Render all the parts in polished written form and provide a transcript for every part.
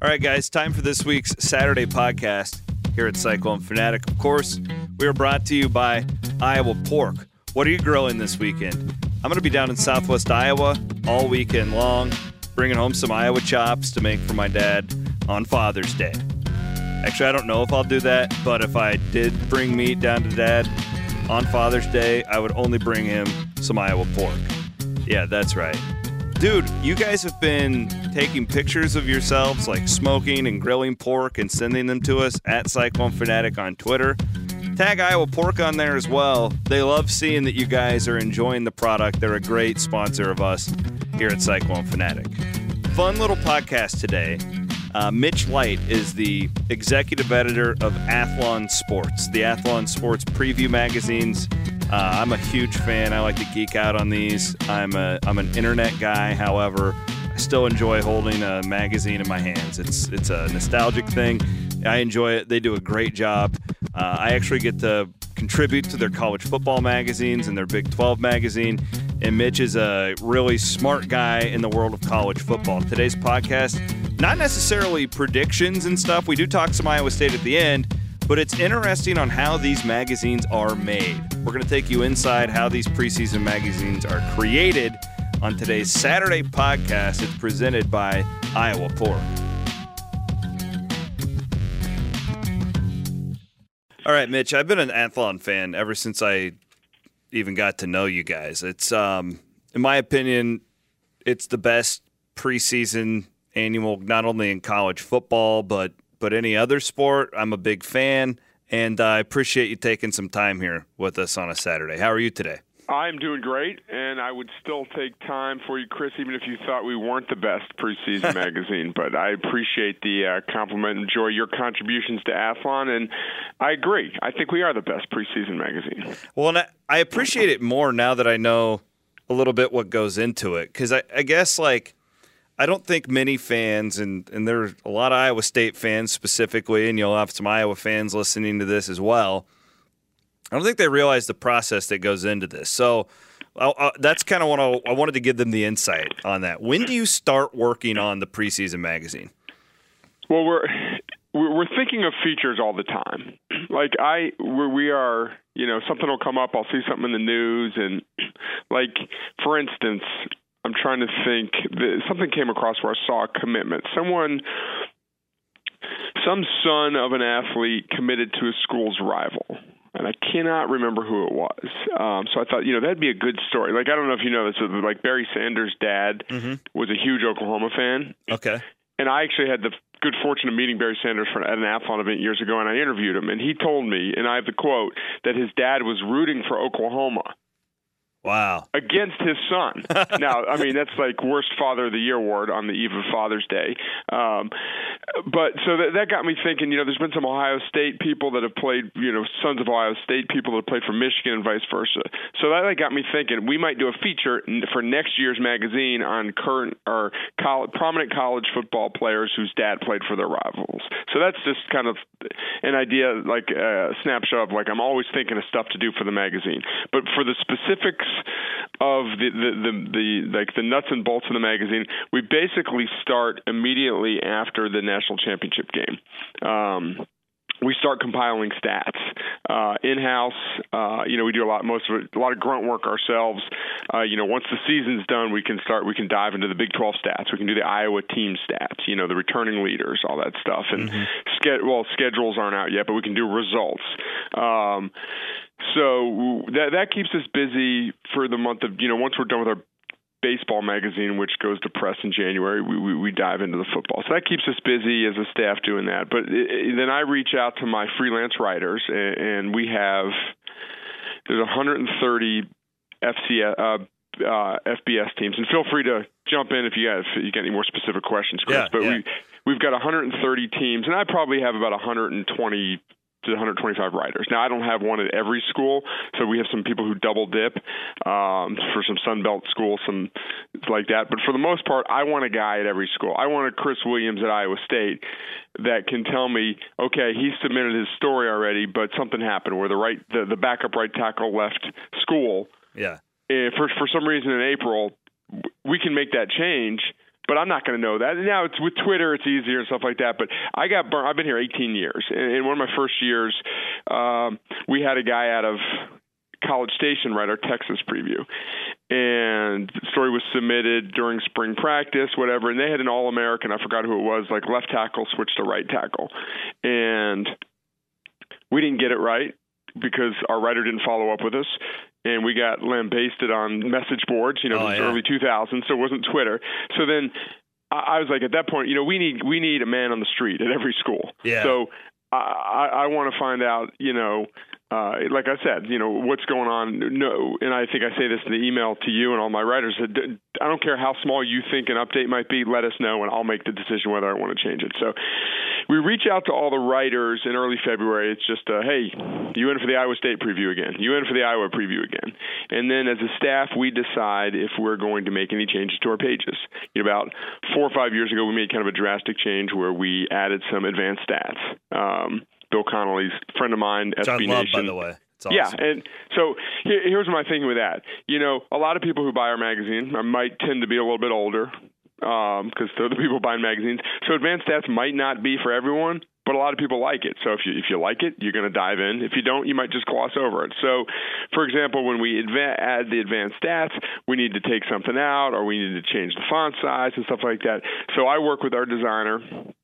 All right, guys, time for this week's Saturday podcast here at Cyclone Fanatic. Of course, we are brought to you by Iowa Pork. What are you grilling this weekend? I'm going to be down in southwest Iowa all weekend long, bringing home some Iowa chops to make for my dad on Father's Day. Actually, I don't know if I'll do that, but if I did bring meat down to Dad on Father's Day, I would only bring him some Iowa pork. Yeah, that's right. Dude, you guys have been taking pictures of yourselves, like smoking and grilling pork and sending them to us at Cyclone Fanatic on Twitter. Tag Iowa Pork on there as well. They love seeing that you guys are enjoying the product. They're a great sponsor of us here at Cyclone Fanatic. Fun little podcast today. Mitch Light is the executive editor of Athlon Sports, the Athlon Sports preview magazines. I'm a huge fan. I like to geek out on these. I'm an internet guy. However, I still enjoy holding a magazine in my hands. It's a nostalgic thing. I enjoy it. They do a great job. I actually get to contribute to their college football magazines and their Big 12 magazine. And Mitch is a really smart guy in the world of college football. Today's podcast, not necessarily predictions and stuff. We do talk some Iowa State at the end, but it's interesting on how these magazines are made. We're going to take you inside how these preseason magazines are created on today's Saturday podcast. It's presented by Iowa Pork. All right, Mitch, I've been an Athlon fan ever since I even got to know you guys. It's, in my opinion, it's the best preseason annual, not only in college football, but any other sport. I'm a big fan, and I appreciate you taking some time here with us on a Saturday. How are you today? I'm doing great, and I would still take time for you, Chris, even if you thought we weren't the best preseason magazine. But I appreciate the compliment. Enjoy your contributions to Athlon, and I agree. I think we are the best preseason magazine. Well, and I appreciate it more now that I know a little bit what goes into it, because I guess, like, I don't think many fans, and there are a lot of Iowa State fans specifically, and you'll have some Iowa fans listening to this as well, I don't think they realize the process that goes into this. So that's kind of what I wanted to give them the insight on that. When do you start working on the preseason magazine? Well, we're thinking of features all the time. Like we are, something will come up. I'll see something in the news, and like, for instance, I'm trying to think. Something came across where I saw a commitment. Some son of an athlete committed to a school's rival. And I cannot remember who it was. So I thought, that'd be a good story. Like, I don't know if you know this, but like Barry Sanders' dad was a huge Oklahoma fan. Okay. And I actually had the good fortune of meeting Barry Sanders at an Athlon event years ago, and I interviewed him. And he told me, and I have the quote, that his dad was rooting for Oklahoma. Wow. Against his son. Now, I mean, that's like worst Father of the Year award on the eve of Father's Day. But so that got me thinking, there's been some Ohio State people that have played, sons of Ohio State people that have played for Michigan and vice versa. So that got me thinking we might do a feature for next year's magazine on current or prominent college football players whose dad played for their rivals. So that's just kind of an idea, like a snapshot of, like, I'm always thinking of stuff to do for the magazine. But for the specifics of the nuts and bolts of the magazine, we basically start immediately after the national championship game. We start compiling stats in-house. We do a lot of grunt work ourselves. Once the season's done, we can dive into the Big 12 stats. We can do the Iowa team stats, the returning leaders, all that stuff. And schedules aren't out yet, but we can do results. So that keeps us busy for the month of, once we're done with our baseball magazine, which goes to press in January, we dive into the football. So that keeps us busy as a staff doing that. But then I reach out to my freelance writers, and there's 130 FBS teams. And feel free to jump in if you get any more specific questions, Chris. We've got 130 teams, and I probably have about 120 to 125 writers. Now, I don't have one at every school, so we have some people who double dip for some Sun Belt schools, some like that. But for the most part, I want a guy at every school. I want a Chris Williams at Iowa State that can tell me, okay, he submitted his story already, but something happened where the backup right tackle left school. Yeah. For some reason in April, we can make that change. But I'm not going to know that. And now it's with Twitter, it's easier and stuff like that. But I got burnt. I've been here 18 years. And in one of my first years, we had a guy out of College Station write our Texas preview. And the story was submitted during spring practice, whatever. And they had an All-American, I forgot who it was, like left tackle switched to right tackle. And we didn't get it right because our writer didn't follow up with us. And we got lambasted on message boards, early 2000s, so it wasn't Twitter. So then I was like, at that point, we need a man on the street at every school. Yeah. So I want to find out, like I said, what's going on. No, and I think I say this in the email to you and all my writers. I don't care how small you think an update might be. Let us know, and I'll make the decision whether I want to change it. So we reach out to all the writers in early February. It's just, hey, you in for the Iowa State preview again? You in for the Iowa preview again? And then as a staff, we decide if we're going to make any changes to our pages. About 4 or 5 years ago, we made kind of a drastic change where we added some advanced stats. Bill Connolly's friend of mine, John SB Love, Nation. by the way. Awesome. Yeah, and so here's my thinking with that. A lot of people who buy our magazine might tend to be a little bit older because they're the people buying magazines. So advanced stats might not be for everyone, but a lot of people like it. So if you like it, you're going to dive in. If you don't, you might just gloss over it. So, for example, when we add the advanced stats, we need to take something out or we need to change the font size and stuff like that. So I work with our designer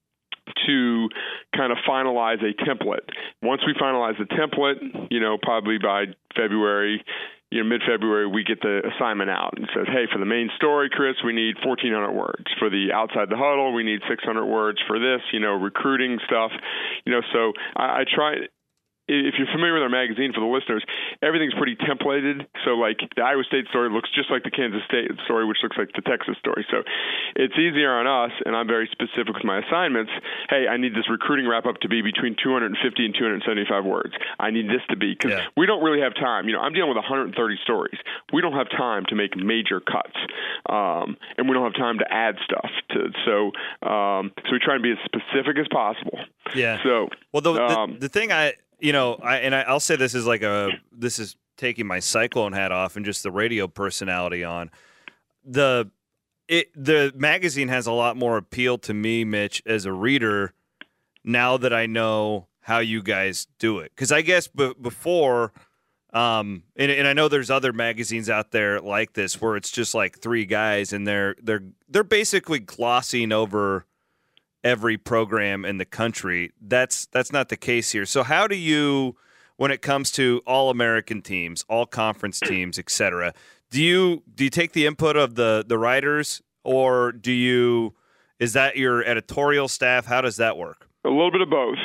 to kind of finalize a template. Once we finalize the template, probably by February, mid-February, we get the assignment out and says, hey, for the main story, Chris, we need 1,400 words. For the outside the huddle, we need 600 words. For this, recruiting stuff. So I try. If you're familiar with our magazine, for the listeners, everything's pretty templated. So, like, the Iowa State story looks just like the Kansas State story, which looks like the Texas story. So it's easier on us, and I'm very specific with my assignments. Hey, I need this recruiting wrap-up to be between 250 and 275 words. I need this to be, because we don't really have time. I'm dealing with 130 stories. We don't have time to make major cuts, and we don't have time to add stuff. So we try and be as specific as possible. Yeah. So, well, the thing I'll say this is taking my Cyclone hat off and just the radio personality on. The magazine has a lot more appeal to me, Mitch, as a reader, now that I know how you guys do it. Because I guess before, and I know there's other magazines out there like this where it's just like three guys and they're basically glossing over every program in the country. That's not the case here. So how do you, when it comes to all American teams, all conference teams, etc., do you take the input of the writers, or is that your editorial staff? How does that work? A little bit of both.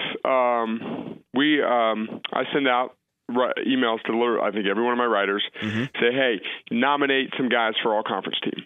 I send out emails to I think every one of my writers, say, hey, nominate some guys for all conference team.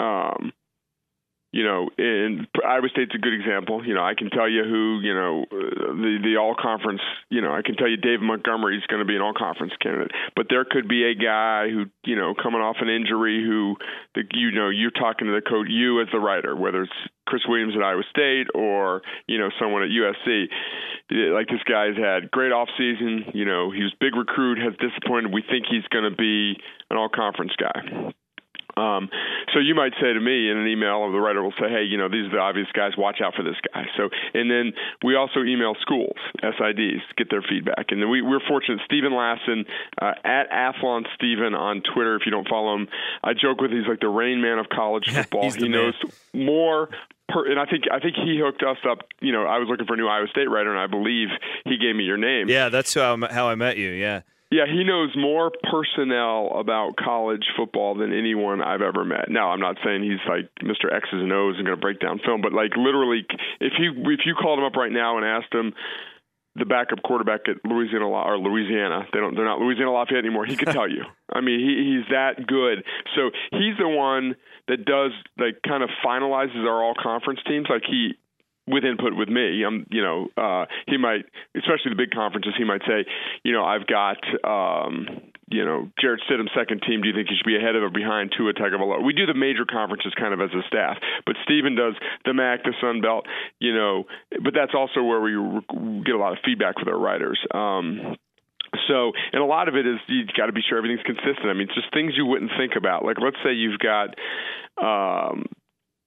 And Iowa State's a good example. I can tell you who, the all-conference, I can tell you Dave Montgomery's going to be an all-conference candidate. But there could be a guy who, coming off an injury who, you're talking to the coach, you as the writer, whether it's Chris Williams at Iowa State or, someone at USC. Like, this guy's had great offseason. He was big recruit, has disappointed. We think he's going to be an all-conference guy. So you might say to me in an email, or the writer will say, hey, these are the obvious guys, watch out for this guy. So, and then we also email schools, SIDs, get their feedback. And then we're fortunate, Stephen Lassen, at Athlon Stephen on Twitter, if you don't follow him, I joke with he's like the Rain Man of college football. He knows more. And I think he hooked us up. I was looking for a new Iowa State writer, and I believe he gave me your name. Yeah, that's how I met you, yeah. Yeah, he knows more personnel about college football than anyone I've ever met. Now, I'm not saying he's like Mr. X's and O's and going to break down film, but like literally, if you called him up right now and asked him, the backup quarterback at Louisiana, they're not Louisiana Lafayette anymore, he could tell you. I mean, he's that good. So he's the one that does, like, kind of finalizes our all conference teams. Like, with input with me, he might, especially the big conferences, he might say, I've got, Jarrett Stidham's second team. Do you think he should be ahead of or behind Tua Tagovailoa? We do the major conferences kind of as a staff, but Stephen does the MAC, the Sun Belt, but that's also where we get a lot of feedback with our writers. So, and a lot of it is you got to be sure everything's consistent. I mean, it's just things you wouldn't think about. Like, let's say you've got,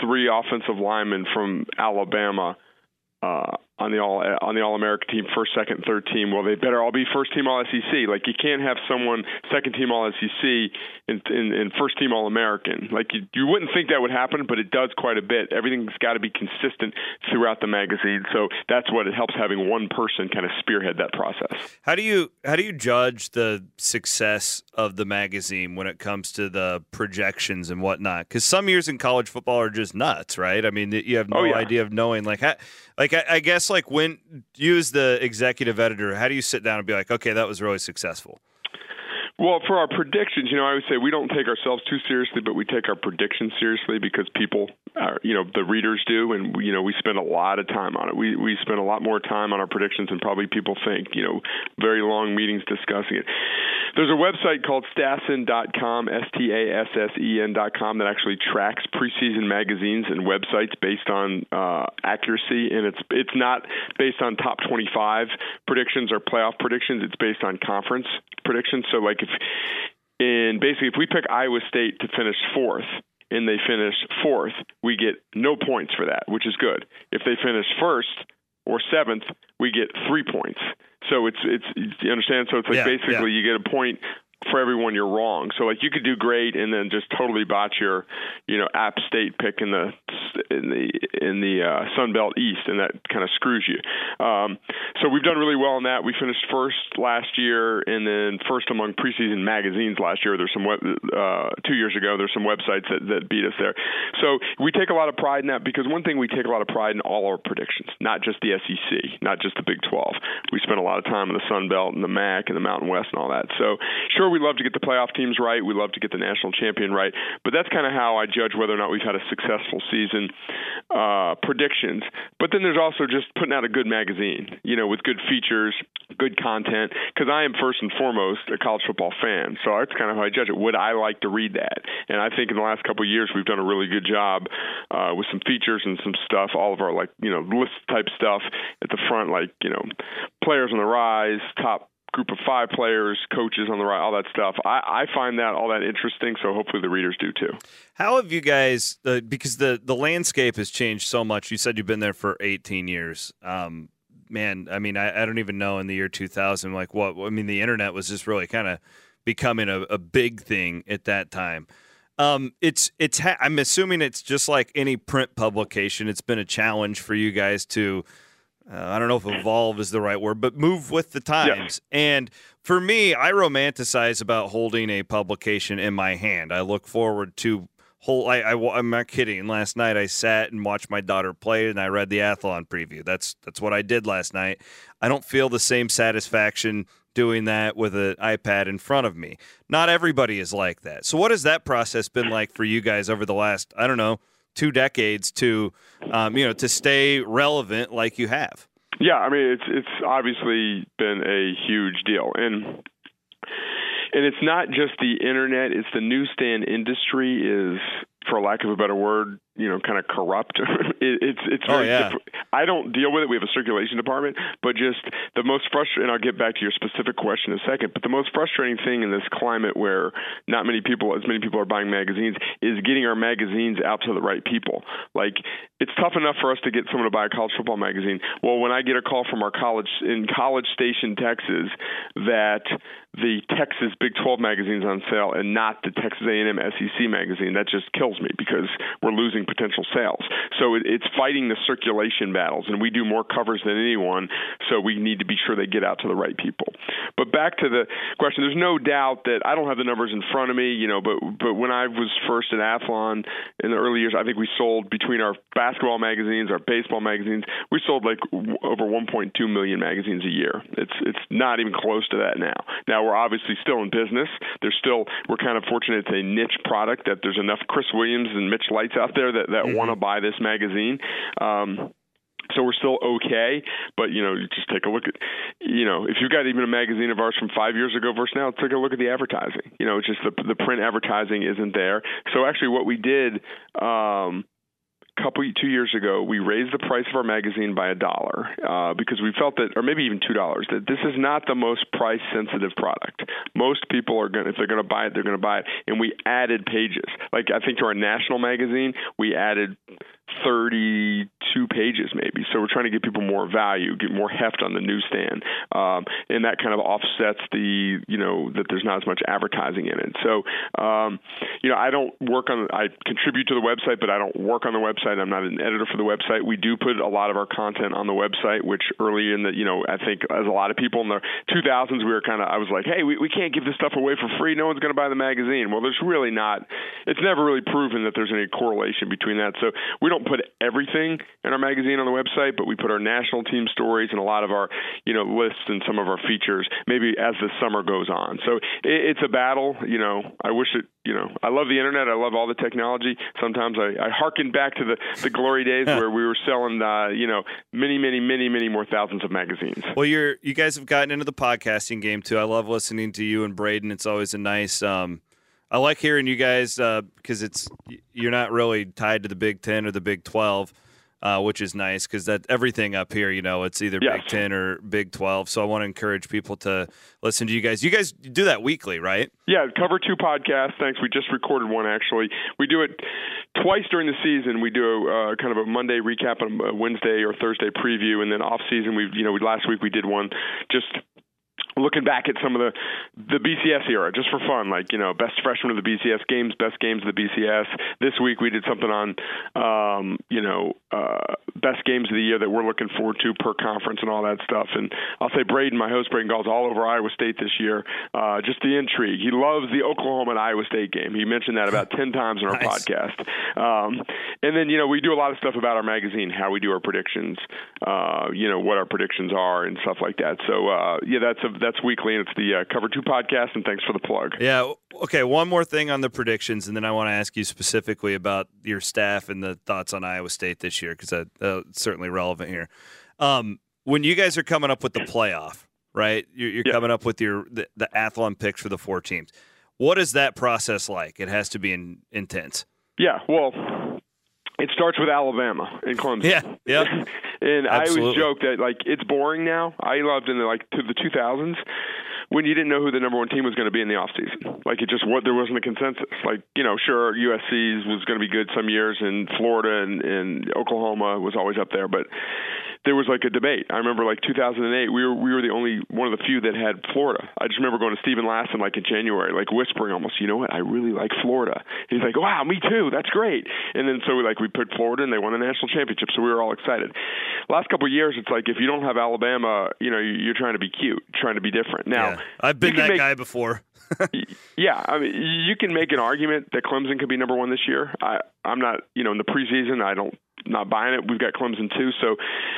3 offensive linemen from Alabama on the All-America team, first, second, third team. Well, they better all be first-team All-SEC. Like, you can't have someone second-team All-SEC and first-team All-American. Like, you wouldn't think that would happen, but it does quite a bit. Everything's got to be consistent throughout the magazine. So that's what it helps, having one person kind of spearhead that process. How do you judge the success of the magazine when it comes to the projections and whatnot? Because some years in college football are just nuts, right? I mean, you have no idea of knowing. I guess, like, when you as the executive editor, how do you sit down and be like, okay, that was really successful? Well, for our predictions, I would say we don't take ourselves too seriously, but we take our predictions seriously because people, the readers do, and we spend a lot of time on it. We spend a lot more time on our predictions than probably people think. Very long meetings discussing it. There's a website called Stassen.com, Stassen.com, that actually tracks preseason magazines and websites based on accuracy, and it's not based on top 25 predictions or playoff predictions. It's based on conference predictions. So, like, if we pick Iowa State to finish 4th and they finish 4th, we get no points for that, which is good. If they finish 1st or 7th, we get 3 points. So it's you understand? So it's like you get a point for everyone you're wrong. So, like, you could do great and then just totally botch your, App State pick in the Sun Belt East, and that kind of screws you. So we've done really well in that. We finished 1st last year, and then 1st among preseason magazines last year. There's some 2 years ago. There's some websites that beat us there. So we take a lot of pride in that, because one thing, we take a lot of pride in all our predictions, not just the SEC, not just the Big 12. We spend a lot of time in the Sun Belt and the MAC and the Mountain West and all that. So sure, we love to get the playoff teams right. We love to get the national champion right. But that's kind of how I judge whether or not we've had a successful season, predictions. But then there's also just putting out a good magazine, with good features, good content, because I am first and foremost a college football fan. So that's kind of how I judge it. Would I like to read that? And I think in the last couple of years, we've done a really good job with some features and some stuff, all of our, list type stuff at the front, players on the rise, top group of 5 players, coaches on the right, all that stuff. I find that all that interesting, so hopefully the readers do too. How have you guys, because the landscape has changed so much. You said you've been there for 18 years. Man, I mean, I don't even know in the year 2000, the internet was just really kind of becoming a big thing at that time. I'm assuming it's just like any print publication. It's been a challenge for you guys to, I don't know if evolve is the right word, but move with the times. Yeah. And for me, I romanticize about holding a publication in my hand. I look forward to I'm not kidding. Last night I sat and watched my daughter play, and I read the Athlon preview. That's what I did last night. I don't feel the same satisfaction doing that with an iPad in front of me. Not everybody is like that. So what has that process been like for you guys over the last, 2 decades to stay relevant like you have? Yeah, I mean, it's obviously been a huge deal. And it's not just the internet, it's the newsstand industry is, for lack of a better word, kind of corrupt. It's very I don't deal with it. We have a circulation department, but just the most frustrating, and I'll get back to your specific question in a second, but the most frustrating thing in this climate where as many people are buying magazines, is getting our magazines out to the right people. Like, it's tough enough for us to get someone to buy a college football magazine. Well, when I get a call from our college Station, Texas, that the Texas Big 12 magazine's on sale and not the Texas A&M SEC magazine, that just kills me, because we're losing potential sales. So it's fighting the circulation battles, and we do more covers than anyone, so we need to be sure they get out to the right people. But back to the question, there's no doubt that I don't have the numbers in front of me, but when I was first at Athlon in the early years, I think we sold, between our basketball magazines, our baseball magazines, we sold over 1.2 million magazines a year. It's not even close to that now. Now, we're obviously still in business. We're kind of fortunate it's a niche product, that there's enough Chris Williams and Mitch Lights out there that want to buy this magazine. So we're still okay, but, just take a look at, if you've got even a magazine of ours from 5 years ago versus now, take a look at the advertising. It's just the print advertising isn't there. So actually what we did, 2 years ago, we raised the price of our magazine by $1 because we felt that, or maybe even $2, that this is not the most price-sensitive product. Most people are going, if they're going to buy it, they're going to buy it. And we added pages. Like I think to our national magazine, we added 32 pages maybe. So we're trying to give people more value, get more heft on the newsstand. And that kind of offsets the, that there's not as much advertising in it. So, I don't work on, I contribute to the website, but I don't work on the website. I'm not an editor for the website. We do put a lot of our content on the website, which early in the, I think as a lot of people in the 2000s, I was like, hey, we can't give this stuff away for free. No one's going to buy the magazine. Well, there's really not, it's never really proven that there's any correlation between that. So we don't put everything in our magazine on the website, but we put our national team stories and a lot of our, lists and some of our features maybe as the summer goes on. So it's a battle. I wish it, I love the internet. I love all the technology. Sometimes I hearken back to the glory days where we were selling, many more thousands of magazines. Well, you guys have gotten into the podcasting game too. I love listening to you and Braden. It's always a nice, I like hearing you guys because you're not really tied to the Big Ten or the Big 12, which is nice because that everything up here, it's either yes. Big 10 or Big 12. So I want to encourage people to listen to you guys. You guys do that weekly, right? Yeah, Cover 2 podcast. Thanks. We just recorded one, actually. We do it twice during the season. We do kind of a Monday recap and a Wednesday or Thursday preview, and then off season, last week we did one just looking back at some of the BCS era, just for fun, like, best freshman of the BCS games, best games of the BCS. This week we did something on, best games of the year that we're looking forward to per conference and all that stuff. And I'll say Braden, my host, Braden Gall's all over Iowa State this year. Just the intrigue. He loves the Oklahoma and Iowa State game. He mentioned that about 10 times in our nice. podcast. And then, we do a lot of stuff about our magazine, how we do our predictions, what our predictions are and stuff like that. So, that's weekly, and it's the Cover 2 podcast, and thanks for the plug. Yeah. Okay, one more thing on the predictions, and then I want to ask you specifically about your staff and the thoughts on Iowa State this year, because that's certainly relevant here. When you guys are coming up with the playoff, right, you're coming up with the Athlon picks for the 4 teams. What is that process like? It has to be intense. Yeah, well, it starts with Alabama and Clemson. Yeah. And Absolutely. I always joke that, it's boring now. I loved in the 2000s when you didn't know who the number 1 team was going to be in the offseason. There wasn't a consensus. Sure, USC was going to be good some years, and Florida and Oklahoma was always up there, but there was a debate. I remember 2008, we were the only one of the few that had Florida. I just remember going to Stephen Lassen in January, whispering almost, you know what, I really like Florida. And he's like, wow, me too, that's great. And then so we picked Florida, and they won the national championship, so we were all excited. Last couple of years, it's if you don't have Alabama, you're trying to be cute, trying to be different. Now, I've been that guy before. Yeah, I mean, you can make an argument that Clemson could be number 1 this year. I'm not, in the preseason, not buying it. We've got Clemson too. So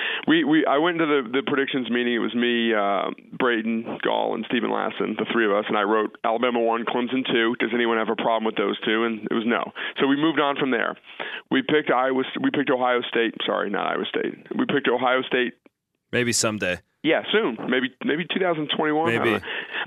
I went into the predictions meeting. It was me, Braden Gall, and Stephen Lassen, the 3 of us, and I wrote Alabama 1, Clemson 2. Does anyone have a problem with those 2? And it was no. So we moved on from there. We picked Ohio State. Sorry, not Iowa State. We picked Ohio State. Maybe someday. Yeah, soon. Maybe 2021. Maybe.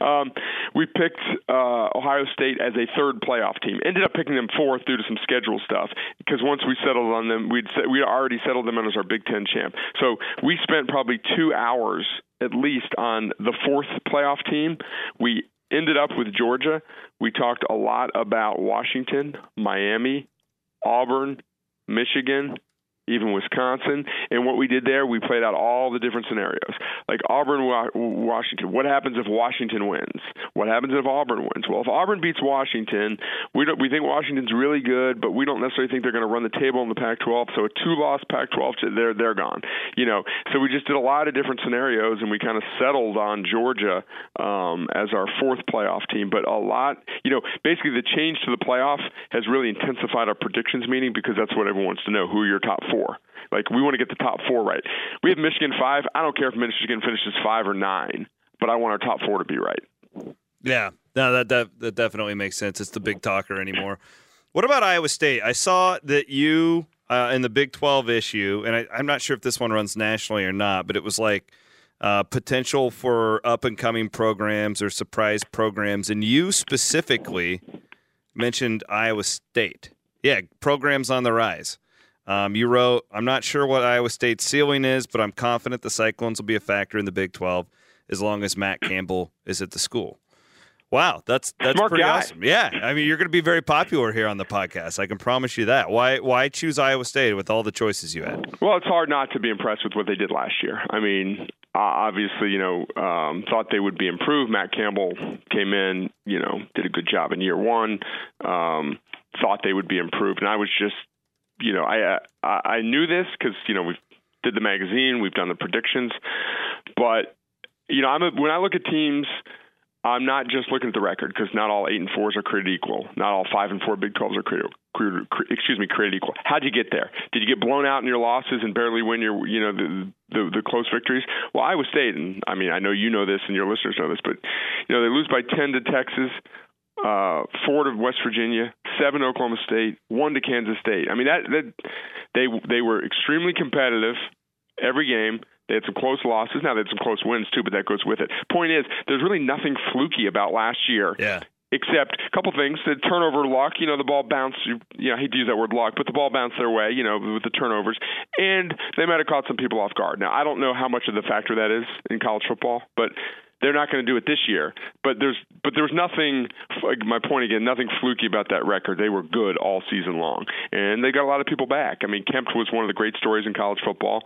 We picked Ohio State as a 3rd playoff team. Ended up picking them 4th due to some schedule stuff, because once we settled on them, we'd already settled them as our Big Ten champ. So we spent probably 2 hours at least on the 4th playoff team. We ended up with Georgia. We talked a lot about Washington, Miami, Auburn, Michigan, even Wisconsin. And what we did there, we played out all the different scenarios. Auburn, Washington. What happens if Washington wins? What happens if Auburn wins? Well, if Auburn beats Washington, we think Washington's really good, but we don't necessarily think they're going to run the table in the Pac-12. So a 2-loss Pac-12, they're gone. So we just did a lot of different scenarios, and we kind of settled on Georgia as our 4th playoff team. But a lot, basically the change to the playoff has really intensified our predictions meeting, because that's what everyone wants to know, who are your top 4. We want to get the top 4 right. We have Michigan 5. I don't care if Michigan finishes 5 or 9, but I want our top 4 to be right. Yeah, no, that definitely makes sense. It's the big talker anymore. What about Iowa State? I saw that you in the Big 12 issue, and I'm not sure if this one runs nationally or not, but it was potential for up-and-coming programs or surprise programs, and you specifically mentioned Iowa State. Yeah, programs on the rise. You wrote, I'm not sure what Iowa State's ceiling is, but I'm confident the Cyclones will be a factor in the Big 12 as long as Matt Campbell is at the school. Wow, that's Smart pretty guy. awesome. Yeah, I mean, you're going to be very popular here on the podcast. I can promise you that. Why choose Iowa State with all the choices you had? Well, it's hard not to be impressed with what they did last year. I mean, obviously, thought they would be improved. Matt Campbell came in, did a good job in year one. Thought they would be improved, and I was just, I knew this because we did the magazine, we've done the predictions, but when I look at teams, I'm not just looking at the record because not all 8 and 4s are created equal. Not all 5 and 4 Big 12s are created equal. How'd you get there? Did you get blown out in your losses and barely win your, the close victories? Well, Iowa State, and I mean, I know you know this and your listeners know this, but they lose by 10 to Texas, 4 to West Virginia, 7 to Oklahoma State, 1 to Kansas State. I mean, that they were extremely competitive every game. They had some close losses. Now they had some close wins too, but that goes with it. Point is, there's really nothing fluky about last year. Yeah. Except a couple things. The turnover luck, the ball bounced, I hate to use that word luck, but the ball bounced their way, with the turnovers. And they might have caught some people off guard. Now, I don't know how much of the factor that is in college football, but they're not going to do it this year. But there was nothing, like my point again, nothing fluky about that record. They were good all season long. And they got a lot of people back. I mean, Kempt was one of the great stories in college football.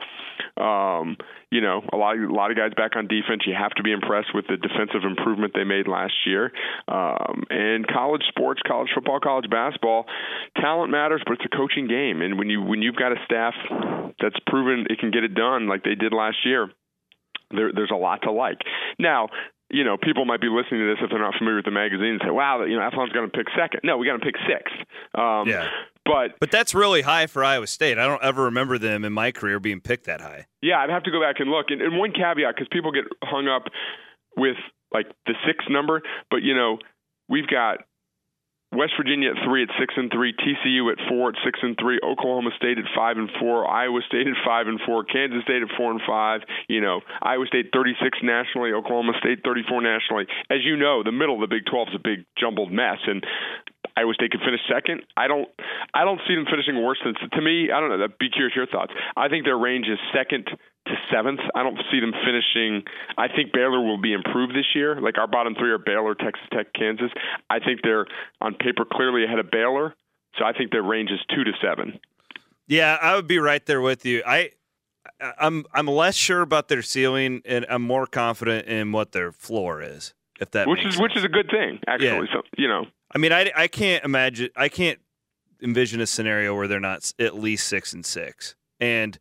A lot of guys back on defense. You have to be impressed with the defensive improvement they made last year. And college sports, college football, college basketball, talent matters, but it's a coaching game. And when you've got a staff that's proven it can get it done like they did last year, there's a lot to like. Now, people might be listening to this if they're not familiar with the magazine and say, wow, Athlon's going to pick second. No, we got to pick sixth. Yeah. But that's really high for Iowa State. I don't ever remember them in my career being picked that high. Yeah, I'd have to go back and look. And one caveat, because people get hung up with like the 6 number, but we've got West Virginia at 3 at 6-3, TCU at 4 at 6-3, Oklahoma State at 5-4, Iowa State at 5-4, Kansas State at 4-5. Iowa State 36 nationally, Oklahoma State 34 nationally. As you know, the middle of the Big 12 is a big jumbled mess, and Iowa State could finish second. I don't see them finishing worse than. To me, I don't know. Be curious your thoughts. I think their range is 2nd to 7th. I don't see them finishing. I think Baylor will be improved this year. Like our bottom 3 are Baylor, Texas Tech, Kansas. I think they're on paper clearly ahead of Baylor. So I think their range is 2 to 7. Yeah, I would be right there with you. I'm less sure about their ceiling, and I'm more confident in what their floor is. If that which is a good thing, actually. Yeah. So I mean, I can't envision a scenario where they're not at least 6-6. And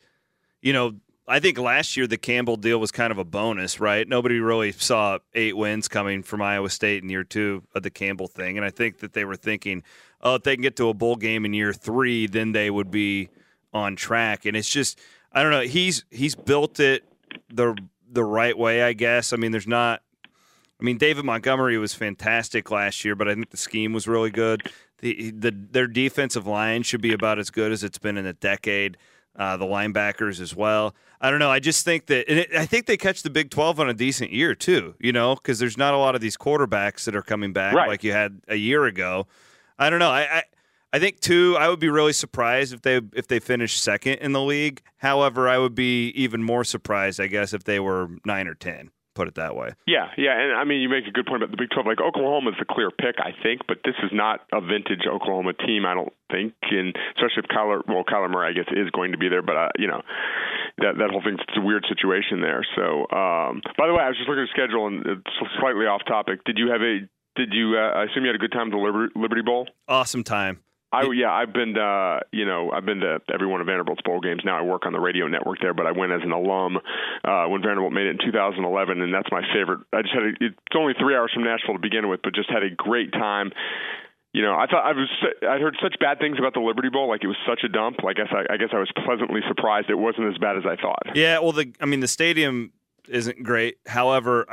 I think last year the Campbell deal was kind of a bonus, right? Nobody really saw 8 wins coming from Iowa State in year 2 of the Campbell thing. And I think that they were thinking, if they can get to a bowl game in year 3, then they would be on track. And it's just, I don't know. He's built it the right way, I guess. I mean, David Montgomery was fantastic last year, but I think the scheme was really good. Their defensive line should be about as good as it's been in a decade. The linebackers as well. I don't know. I just think that, and I think they catch the Big 12 on a decent year too. Because there's not a lot of these quarterbacks that are coming back like you had a year ago. I don't know. I think too. I would be really surprised if they finish second in the league. However, I would be even more surprised, I guess, if they were 9 or 10. Put it that way. Yeah, and I mean, you make a good point about the Big 12. Like Oklahoma is the clear pick, I think, but this is not a vintage Oklahoma team, I don't think, and especially if Kyler Murray, I guess, is going to be there. But that whole thing's a weird situation there. So, by the way, I was just looking at the schedule, and it's slightly off topic. I assume you had a good time at the Liberty Bowl? Awesome time. I've been to every one of Vanderbilt's bowl games. Now I work on the radio network there, but I went as an alum when Vanderbilt made it in 2011, and that's my favorite. It's only 3 hours from Nashville to begin with, but just had a great time. I'd heard such bad things about the Liberty Bowl, like it was such a dump. Like I guess I was pleasantly surprised it wasn't as bad as I thought. Yeah, well, the stadium isn't great. However,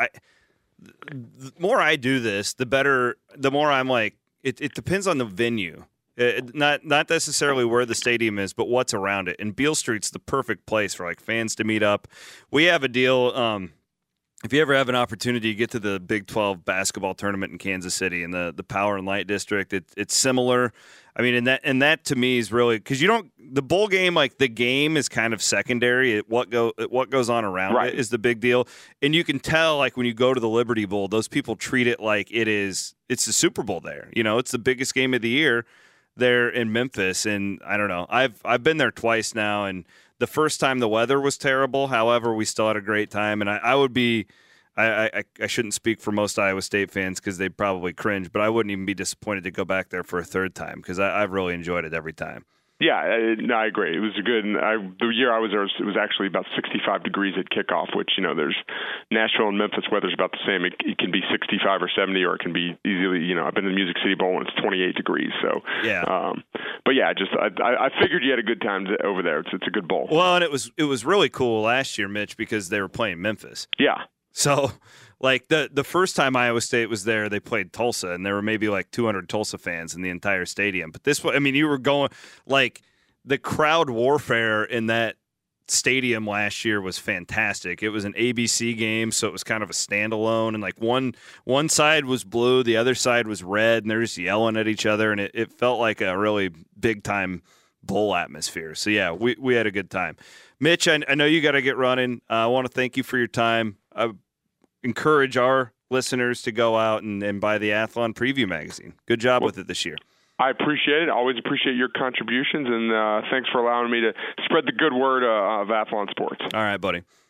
the more I do this, the more I'm like, it depends on the venue. Not necessarily where the stadium is, but what's around it. And Beale Street's the perfect place for fans to meet up. We have a deal if you ever have an opportunity to get to the Big 12 basketball tournament in Kansas City in the Power and Light District, it's similar. I mean, and that to me is really because the bowl game, like the game is kind of secondary. What goes on around right. it is the big deal, and you can tell like when you go to the Liberty Bowl, those people treat it like it's the Super Bowl there. You know, it's the biggest game of the year there in Memphis, and I don't know. I've been there twice now, and the first time the weather was terrible. However, we still had a great time, and I would be. I shouldn't speak for most Iowa State fans because they'd probably cringe, but I wouldn't even be disappointed to go back there for a third time because I've really enjoyed it every time. Yeah, I agree. It was good. And the year I was there, it was actually about 65 degrees at kickoff, which, there's Nashville and Memphis weather's about the same. It can be 65 or 70, or it can be easily, I've been to the Music City Bowl and it's 28 degrees. So, yeah. But yeah, I figured you had a good time over there. It's a good bowl. Well, and it was really cool last year, Mitch, because they were playing Memphis. Yeah. So, like, the first time Iowa State was there, they played Tulsa, and there were maybe like 200 Tulsa fans in the entire stadium. But this one, I mean, you were going, like, the crowd warfare in that stadium last year was fantastic. It was an ABC game, so it was kind of a standalone, and, like, one side was blue, the other side was red, and they're just yelling at each other, and it felt like a really big-time bowl atmosphere. So, yeah, we had a good time. Mitch, I know you got to get running. I want to thank you for your time. I encourage our listeners to go out and buy the Athlon Preview magazine. Good job with it this year. I appreciate it. I always appreciate your contributions, and thanks for allowing me to spread the good word of Athlon Sports. All right, buddy.